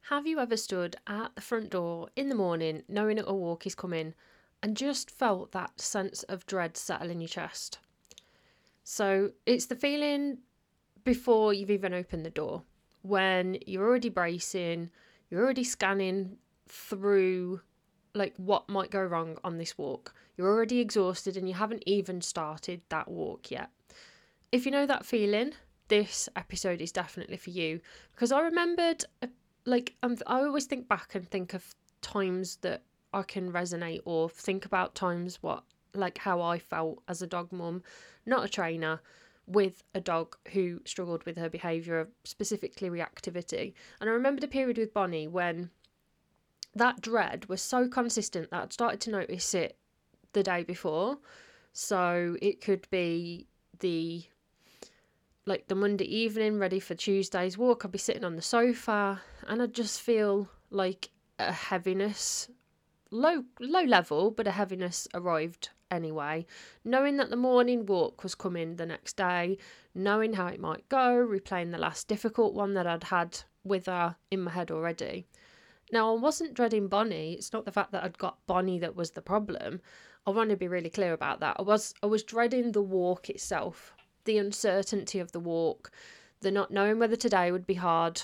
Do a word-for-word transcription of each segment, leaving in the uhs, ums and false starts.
Have you ever stood at the front door in the morning knowing that a walk is coming and just felt that sense of dread settle in your chest? So it's the feeling before you've even opened the door, when you're already bracing, you're already scanning through like what might go wrong on this walk. You're already exhausted and you haven't even started that walk yet. If you know that feeling, this episode is definitely for you, because I remembered uh, like um, I always think back and think of times that I can resonate, or think about times what like how I felt as a dog mum, not a trainer, with a dog who struggled with her behaviour, specifically reactivity. And I remembered a period with Bonnie when that dread was so consistent that I'd started to notice it the day before. So it could be the like the Monday evening ready for Tuesday's walk. I'd be sitting on the sofa and I'd just feel like a heaviness, low low level, but a heaviness arrived anyway. Knowing that the morning walk was coming the next day, knowing how it might go, replaying the last difficult one that I'd had with her in my head already. Now, I wasn't dreading Bonnie. It's not the fact that I'd got Bonnie that was the problem. I want to be really clear about that. I was I was dreading the walk itself, the uncertainty of the walk, the not knowing whether today would be hard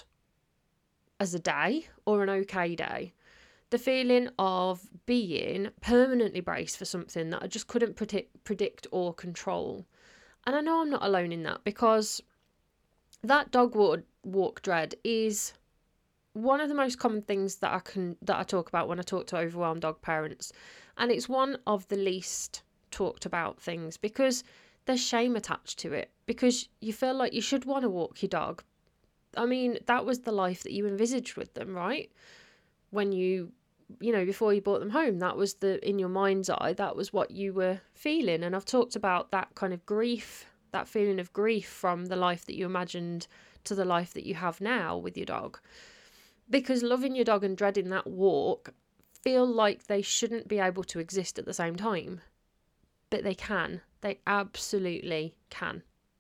as a day or an okay day. The feeling of being permanently braced for something that I just couldn't predict, predict or control. And I know I'm not alone in that, because that dog walk, walk dread is one of the most common things that I can that I talk about when I talk to overwhelmed dog parents, and it's one of the least talked about things because there's shame attached to it, because you feel like you should want to walk your dog. I mean, that was the life that you envisaged with them, right? When you you know before you brought them home, that was the in your mind's eye, that was what you were feeling. And I've talked about that kind of grief, that feeling of grief from the life that you imagined to the life that you have now with your dog. Because loving your dog and dreading that walk feel like they shouldn't be able to exist at the same time. But they can. They absolutely can.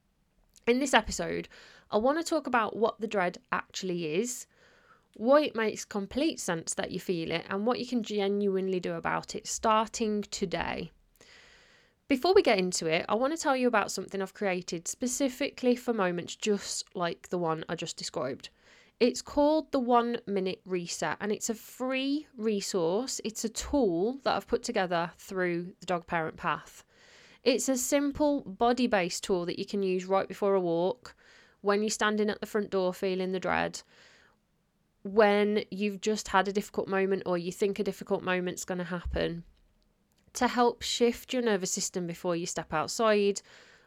In this episode, I want to talk about what the dread actually is, why it makes complete sense that you feel it, and what you can genuinely do about it starting today. Before we get into it, I want to tell you about something I've created specifically for moments just like the one I just described. It's called the One Minute Reset, and it's a free resource. It's a tool that I've put together through the Dog Parent Path. It's a simple body-based tool that you can use right before a walk, when you're standing at the front door feeling the dread, when you've just had a difficult moment or you think a difficult moment's going to happen, to help shift your nervous system before you step outside,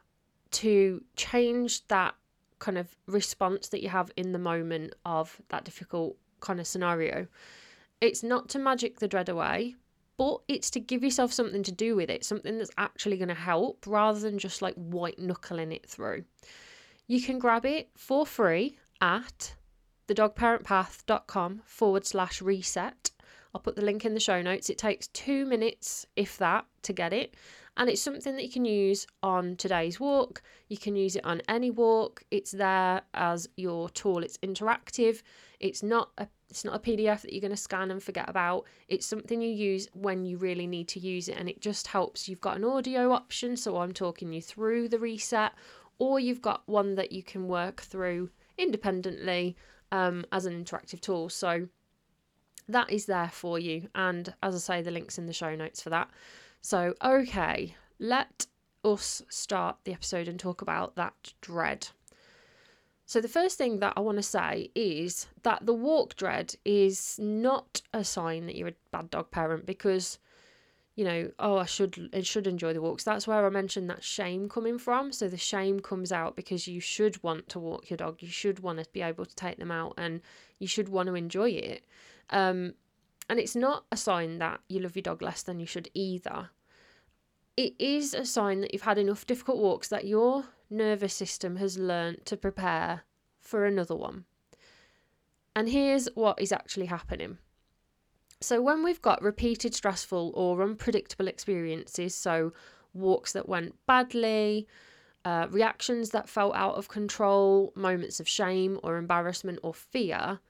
to change that kind of response that you have in the moment of that difficult kind of scenario. It's not to magic the dread away, but it's to give yourself something to do with it, something that's actually going to help, rather than just like white knuckling it through. You can grab it for free at thedogparentpath.com forward slash reset. I'll put the link in the show notes. It takes two minutes, if that, to get it. And it's something that you can use on today's walk. You can use it on any walk. It's there as your tool. It's interactive. It's not a it's not a P D F that you're going to scan and forget about. It's something you use when you really need to use it. And it just helps. You've got an audio option, so I'm talking you through the reset, or you've got one that you can work through independently um, as an interactive tool. So that is there for you. And as I say, the link's in the show notes for that. So, okay, let us start the episode and talk about that dread. So the first thing that I want to say is that the walk dread is not a sign that you're a bad dog parent, because, you know, oh, I should I should enjoy the walks. That's where I mentioned that shame coming from. So the shame comes out because you should want to walk your dog. You should want to be able to take them out, and you should want to enjoy it. Um, and it's not a sign that you love your dog less than you should either. It is a sign that you've had enough difficult walks that your nervous system has learnt to prepare for another one. And here's what is actually happening. So when we've got repeated stressful or unpredictable experiences, so walks that went badly, uh, reactions that felt out of control, moments of shame or embarrassment or fear,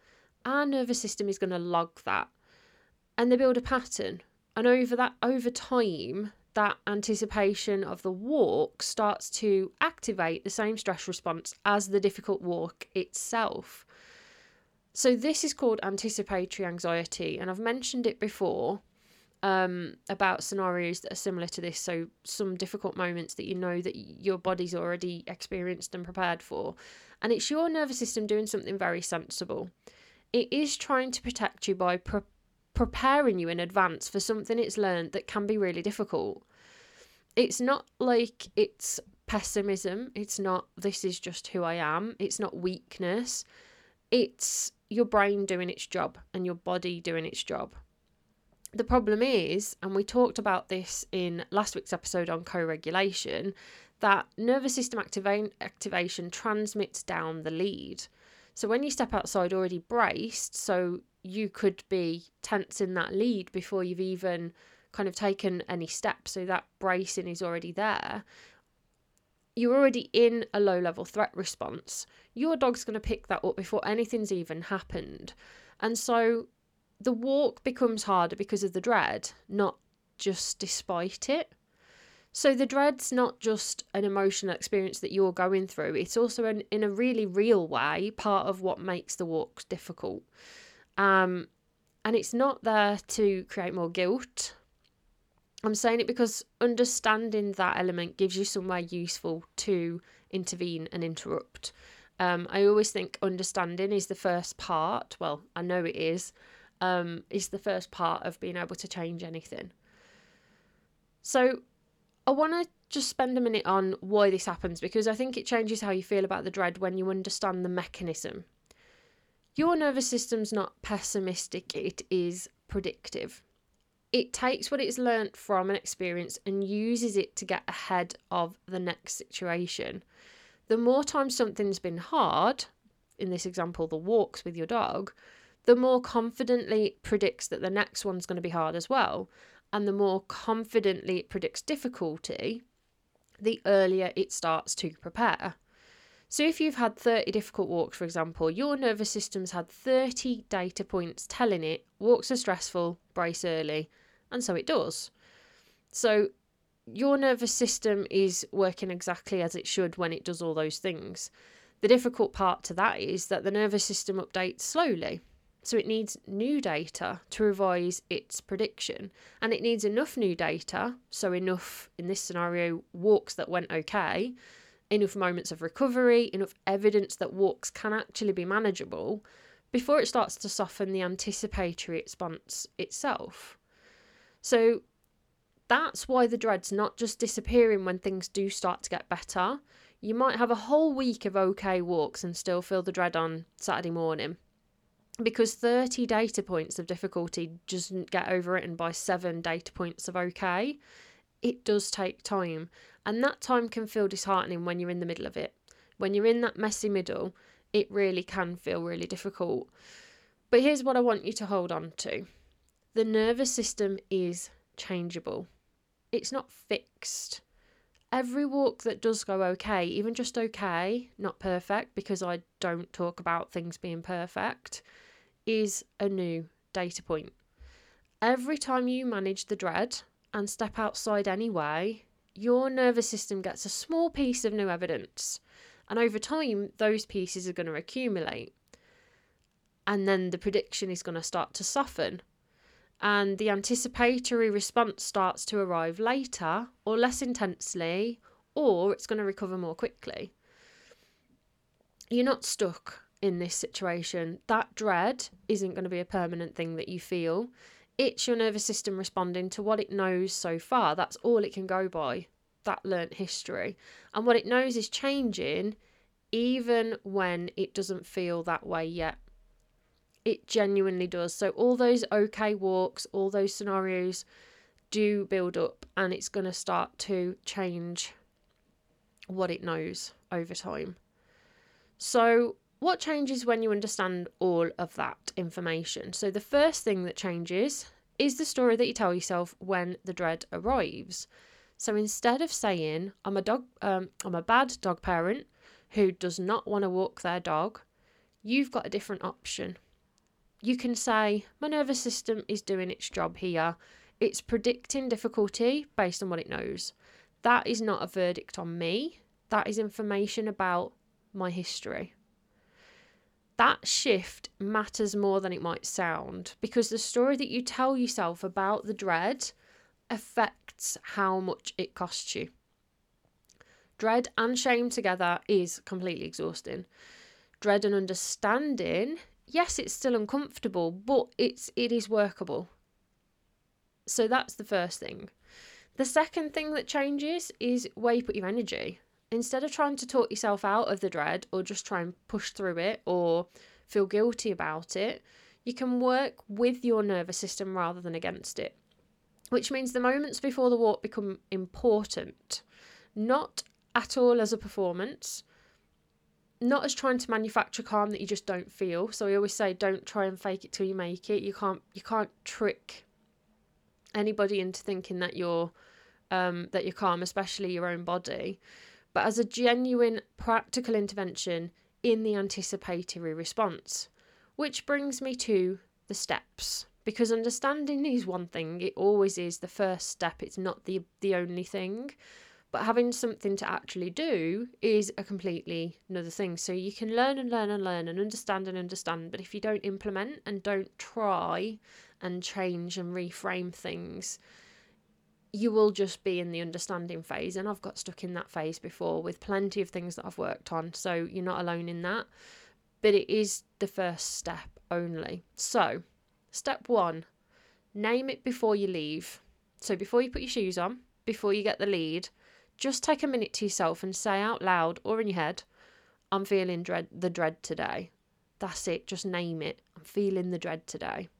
our nervous system is going to log that, and they build a pattern. And over that, over time, that anticipation of the walk starts to activate the same stress response as the difficult walk itself. So this is called anticipatory anxiety, and I've mentioned it before um, about scenarios that are similar to this. So some difficult moments that you know that your body's already experienced and prepared for. And it's your nervous system doing something very sensible. It is trying to protect you by pre- preparing you in advance for something it's learned that can be really difficult. It's not like it's pessimism. It's not, this is just who I am. It's not weakness. It's your brain doing its job and your body doing its job. The problem is, and we talked about this in last week's episode on co-regulation, that nervous system activa- activation transmits down the lead. So when you step outside already braced, so you could be tensing that lead before you've even kind of taken any steps, so that bracing is already there. You're already in a low level threat response. Your dog's going to pick that up before anything's even happened. And so the walk becomes harder because of the dread, not just despite it. So the dread's not just an emotional experience that you're going through. It's also, an, in a really real way, part of what makes the walks difficult. Um, and it's not there to create more guilt. I'm saying it because understanding that element gives you somewhere useful to intervene and interrupt. Um, I always think understanding is the first part. Well, I know it is. Um, is the first part of being able to change anything. So I want to just spend a minute on why this happens, because I think it changes how you feel about the dread when you understand the mechanism. Your nervous system's not pessimistic, it is predictive. It takes what it's learnt from an experience and uses it to get ahead of the next situation. The more times something's been hard, in this example, the walks with your dog, the more confidently it predicts that the next one's going to be hard as well. And the more confidently it predicts difficulty, the earlier it starts to prepare. So if you've had thirty difficult walks, for example, your nervous system's had thirty data points telling it walks are stressful, brace early, and so it does. So your nervous system is working exactly as it should when it does all those things. The difficult part to that is that the nervous system updates slowly. So it needs new data to revise its prediction, and it needs enough new data, so enough, in this scenario, walks that went okay, enough moments of recovery, enough evidence that walks can actually be manageable, before it starts to soften the anticipatory response itself. So that's why the dread's not just disappearing when things do start to get better. You might have a whole week of okay walks and still feel the dread on Saturday morning, because thirty data points of difficulty doesn't get overwritten by seven data points of okay. It does take time, and that time can feel disheartening when you're in the middle of it. When you're in that messy middle, it really can feel really difficult. But here's what I want you to hold on to. The nervous system is changeable. It's not fixed. Every walk that does go okay, even just okay, not perfect, because I don't talk about things being perfect, is a new data point. Every time you manage the dread and step outside anyway, your nervous system gets a small piece of new evidence. And over time, those pieces are going to accumulate. And then the prediction is going to start to soften. And the anticipatory response starts to arrive later, or less intensely, or it's going to recover more quickly. You're not stuck in this situation. That dread isn't going to be a permanent thing that you feel. It's your nervous system responding to what it knows so far. That's all it can go by, that learnt history. And what it knows is changing even when it doesn't feel that way yet. It genuinely does. So all those okay walks, all those scenarios do build up, and it's going to start to change what it knows over time. So what changes when you understand all of that information? So the first thing that changes is the story that you tell yourself when the dread arrives. So instead of saying, I'm a dog, um, I'm a bad dog parent who does not want to walk their dog, you've got a different option. you can say, my nervous system is doing its job here. It's predicting difficulty based on what it knows. That is not a verdict on me. That is information about my history. That shift matters more than it might sound, because the story that you tell yourself about the dread affects how much it costs you. Dread and shame together is completely exhausting. Dread and understanding, yes, it's still uncomfortable, but it's it is workable. So that's the first thing. The second thing that changes is where you put your energy. Instead of trying to talk yourself out of the dread or just try and push through it or feel guilty about it, you can work with your nervous system rather than against it. Which means the moments before the walk become important, not at all as a performance, not as trying to manufacture calm that you just don't feel. So I always say, don't try and fake it till you make it. You can't you can't trick anybody into thinking that you're um, that you're calm, especially your own body. But as a genuine practical intervention in the anticipatory response, which brings me to the steps. Because understanding is one thing, it always is the first step, it's not the the only thing. But having something to actually do is a completely another thing. So you can learn and learn and learn and understand and understand, but if you don't implement and don't try and change and reframe things, you will just be in the understanding phase. And I've got stuck in that phase before with plenty of things that I've worked on. So you're not alone in that. But it is the first step only. So step one, name it before you leave. So before you put your shoes on, before you get the lead, just take a minute to yourself and say out loud or in your head, I'm feeling dread the dread today. That's it. Just name it. I'm feeling the dread today.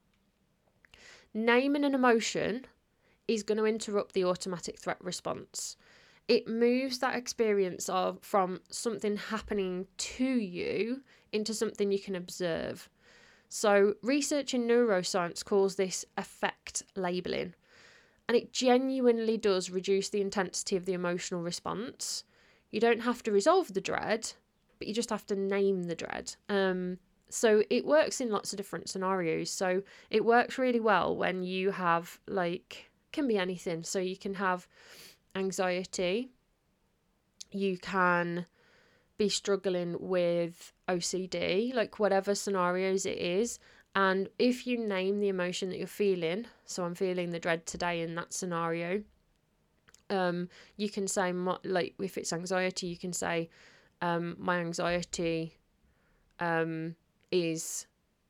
Naming an emotion is going to interrupt the automatic threat response. It moves that experience of from something happening to you into something you can observe. So research in neuroscience calls this affect labeling. And it genuinely does reduce the intensity of the emotional response. You don't have to resolve the dread, but you just have to name the dread. Um, so it works in lots of different scenarios. So it works really well when you have, like, can be anything. So you can have anxiety. You can be struggling with O C D, like whatever scenarios it is. And if you name the emotion that you're feeling, so I'm feeling the dread today in that scenario, um, you can say, like, if it's anxiety, you can say, um, my anxiety um, is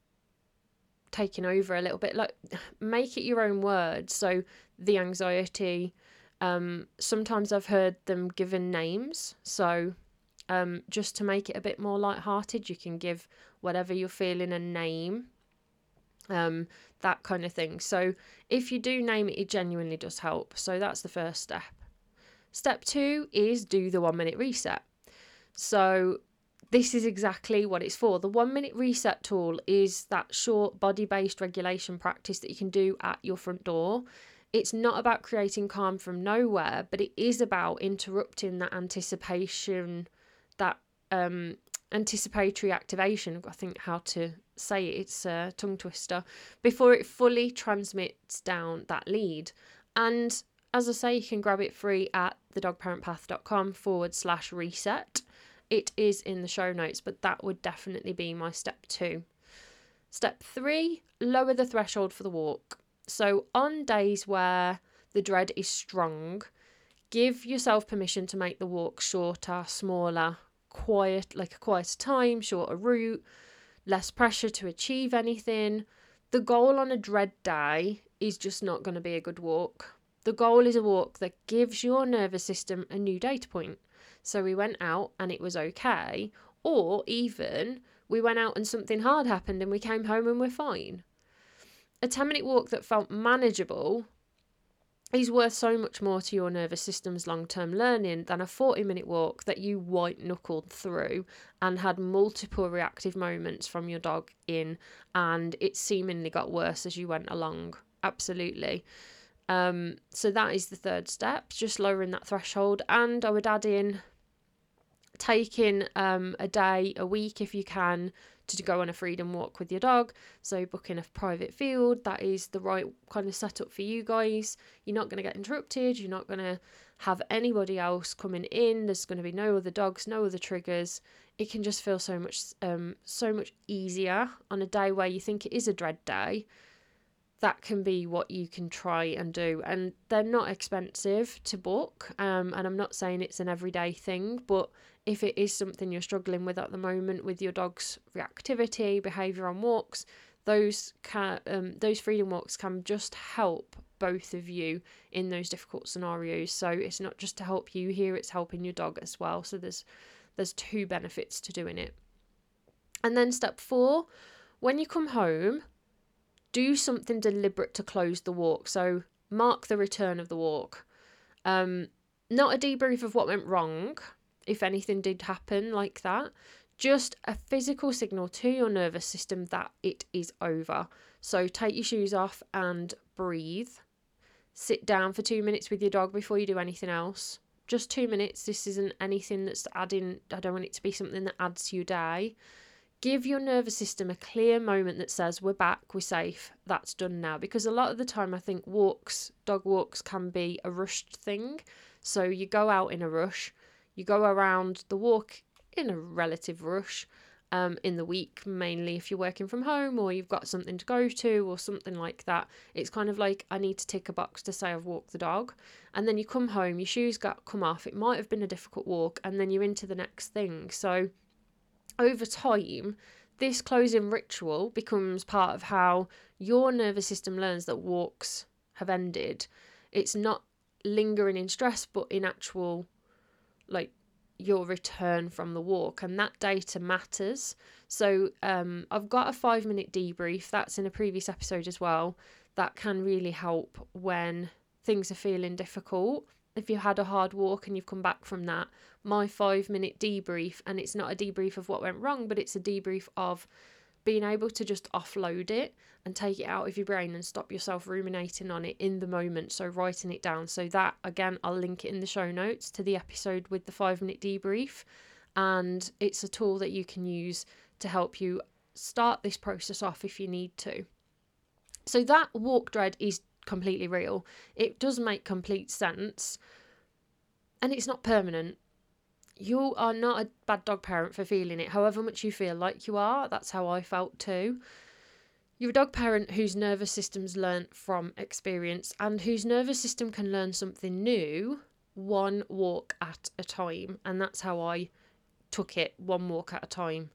taking over a little bit. Like, make it your own words. So the anxiety, um, sometimes I've heard them given names. So um, just to make it a bit more lighthearted, you can give whatever you're feeling a name. Um, that kind of thing. So if you do name it, it genuinely does help. So that's the first step. Step two is do the one minute reset. So this is exactly what it's for. The one minute reset tool is that short body-based regulation practice that you can do at your front door. It's not about creating calm from nowhere, but it is about interrupting that anticipation, that um, anticipatory activation. I think how to say it, it's a tongue twister, before it fully transmits down that lead. And as I say, you can grab it free at thedogparentpath.com forward slash reset. It is in the show notes, but that would definitely be my step two. Step three, lower the threshold for the walk. So on days where the dread is strong, give yourself permission to make the walk shorter, smaller, quiet, like a quieter time, shorter route, less pressure to achieve anything. The goal on a dread day is just not going to be a good walk. The goal is a walk that gives your nervous system a new data point. So we went out and it was okay, or even we went out and something hard happened and we came home and we're fine. A ten minute walk that felt manageable is worth so much more to your nervous system's long-term learning than a forty minute walk that you white-knuckled through and had multiple reactive moments from your dog in, and it seemingly got worse as you went along. Absolutely. Um, so that is the third step, just lowering that threshold. And I would add in taking um, a day, a week if you can, to go on a freedom walk with your dog. So booking a private field, that is the right kind of setup for you guys. You're not going to get interrupted. You're not going to have anybody else coming in. There's going to be no other dogs, no other triggers. It can just feel so much, um, so much easier on a day where you think it is a dread day. That can be what you can try and do. And they're not expensive to book. Um, and I'm not saying it's an everyday thing, but if it is something you're struggling with at the moment with your dog's reactivity, behaviour on walks, those can, um, those freedom walks can just help both of you in those difficult scenarios. So it's not just to help you here, it's helping your dog as well. So there's there's two benefits to doing it. And then step four, when you come home, do something deliberate to close the walk. So mark the return of the walk. Um, not a debrief of what went wrong, if anything did happen like that. Just a physical signal to your nervous system that it is over. So take your shoes off and breathe. Sit down for two minutes with your dog before you do anything else. Just two minutes. This isn't anything that's adding, I don't want it to be something that adds to your day. Give your nervous system a clear moment that says, we're back, we're safe, that's done now. Because a lot of the time I think walks, dog walks can be a rushed thing. So you go out in a rush, you go around the walk in a relative rush, um, in the week, mainly if you're working from home or you've got something to go to or something like that. It's kind of like, I need to tick a box to say I've walked the dog. And then you come home, your shoes got come off, it might have been a difficult walk, and then you're into the next thing. So over time, this closing ritual becomes part of how your nervous system learns that walks have ended. It's not lingering in stress, but in actual, like, your return from the walk, and that data matters. So um, I've got a five minute debrief, that's in a previous episode as well, that can really help when things are feeling difficult. If you had a hard walk and you've come back from that, my five minute debrief, and it's not a debrief of what went wrong, but it's a debrief of being able to just offload it and take it out of your brain and stop yourself ruminating on it in the moment. So writing it down. So that, again, I'll link it in the show notes to the episode with the five minute debrief. And it's a tool that you can use to help you start this process off if you need to. So that walk dread is completely real. It does make complete sense. And it's not permanent. You are not a bad dog parent for feeling it, however much you feel like you are. That's how I felt too. You're a dog parent whose nervous system's learnt from experience and whose nervous system can learn something new one walk at a time. And that's how I took it, one walk at a time.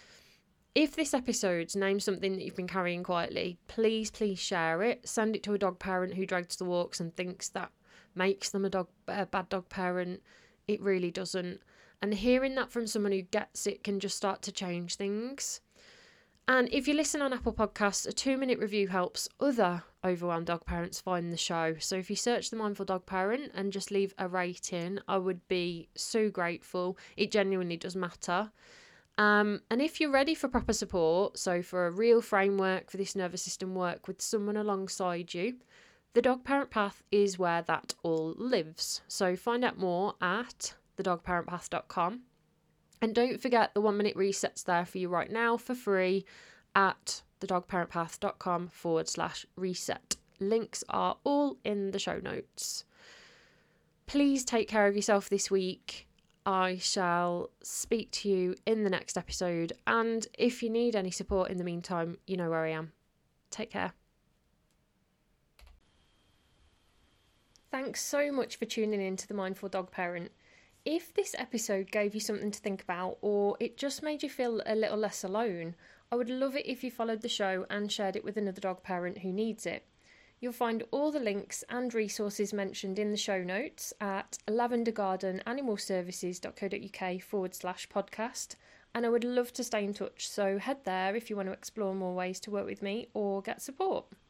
If this episode's named something that you've been carrying quietly, please, please share it. Send it to a dog parent who drags the walks and thinks that makes them a dog a bad dog parent. It really doesn't. And hearing that from someone who gets it can just start to change things. And if you listen on Apple Podcasts, a two-minute review helps other overwhelmed dog parents find the show. So if you search The Mindful Dog Parent and just leave a rating, I would be so grateful. It genuinely does matter. Um, and if you're ready for proper support, so for a real framework for this nervous system work with someone alongside you, the Dog Parent Path is where that all lives. So find out more at the dog parent path dot com. And don't forget the one minute resets there for you right now for free at the dog parent path dot com forward slash reset. Links are all in the show notes. Please take care of yourself this week. I shall speak to you in the next episode. And if you need any support in the meantime, you know where I am. Take care. Thanks so much for tuning in to The Mindful Dog Parent. If this episode gave you something to think about, or it just made you feel a little less alone, I would love it if you followed the show and shared it with another dog parent who needs it. You'll find all the links and resources mentioned in the show notes at lavendergardenanimalservices.co.uk forward slash podcast. And I would love to stay in touch, so head there if you want to explore more ways to work with me or get support.